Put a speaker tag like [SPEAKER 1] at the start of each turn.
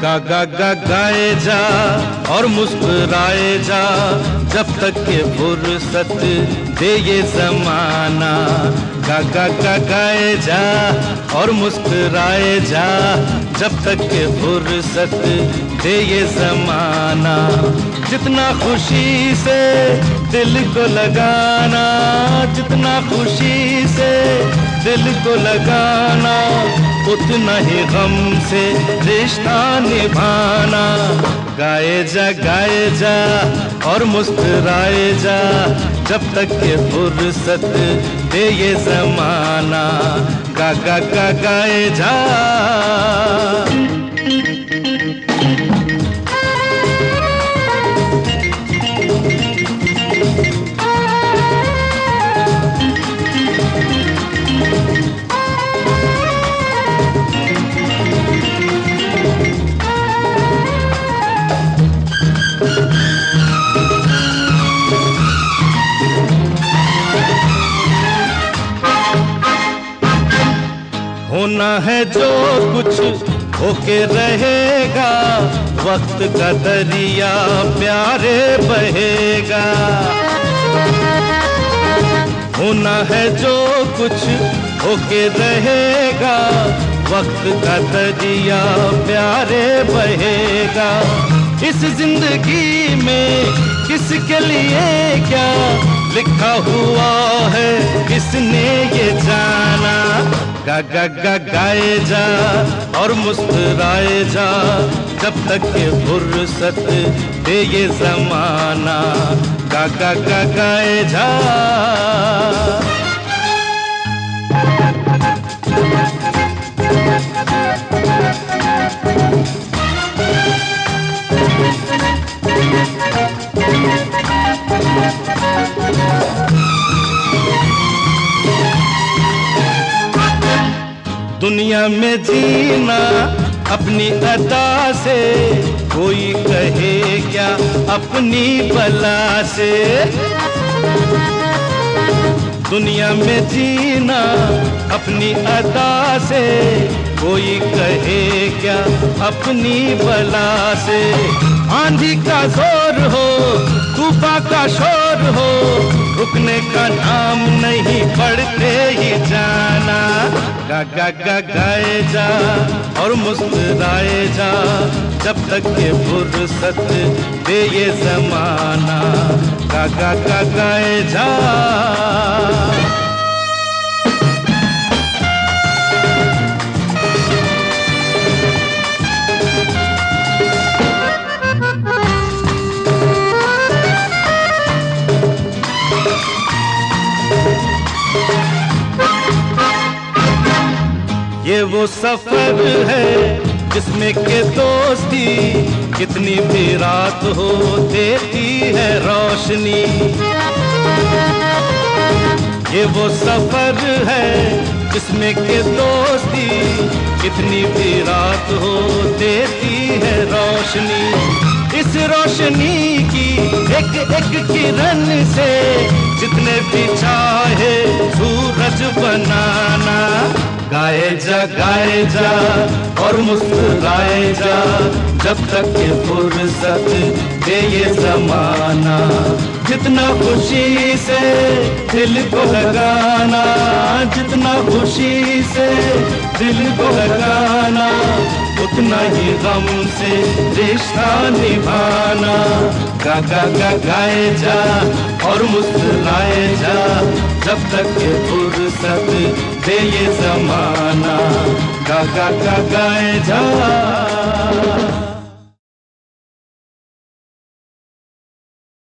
[SPEAKER 1] गा गा गा गाए जा और मुस्कुराए जा, जब तक के फुर्सत दे ये ज़माना। गा गा गा गाए जा और मुस्कुराए जा, जब तक के फुर्सत दे ये ज़माना। जितना खुशी से दिल को लगाना, जितना खुशी से दिल को लगाना, उतना ही गम से रिश्ता निभाना। गाए जा और मुस्कुराए जा, जब तक के फुर्सत दे ये ज़माना। गा गा गा गाए जा। होना है जो कुछ होके रहेगा, वक्त का दरिया प्यारे बहेगा। होना है जो कुछ होके रहेगा, वक्त का दरिया प्यारे बहेगा। इस जिंदगी में किसके लिए क्या लिखा हुआ है, किसने ये जाना। गा गा गा गाए जा और मुस्कुराए जा, जब तक के फुर्सत दे ये ज़माना। गा गा गा गाए जा। दुनिया में जीना अपनी अदा से, कोई कहे क्या अपनी बला से। दुनिया में जीना अपनी अदा से, कोई कहे क्या अपनी बला से। आंधी का जोर हो, तूफान का शोर हो, रुकने का नाम नहीं, बढ़ते ही जाना। गा गा गा गाए जा और मुस्कुराए जा, जब तक के फुर्सत दे ये ज़माना। गा गा गा गाए जा। ये वो सफर है जिसमें के दोस्ती कितनी भी रात हो देती है रोशनी। ये वो सफर है जिसमें के दोस्ती कितनी भी रात हो देती है रोशनी। इस रोशनी की एक एक किरण से जितने भी चाहे सूरज बनाना। गाए जा और मुस्कुराए जा, जब तक के फुर्सत दे ये ज़माना। जितना खुशी से दिल को लगाना, जितना खुशी से दिल को लगाना, उतना ही गम से रिश्ता निभाना। गा गा गा गाए जा और मुस्कुराए जा, जब तक के फुर्सत दे ये ज़माना। गा गा गा गाए जा।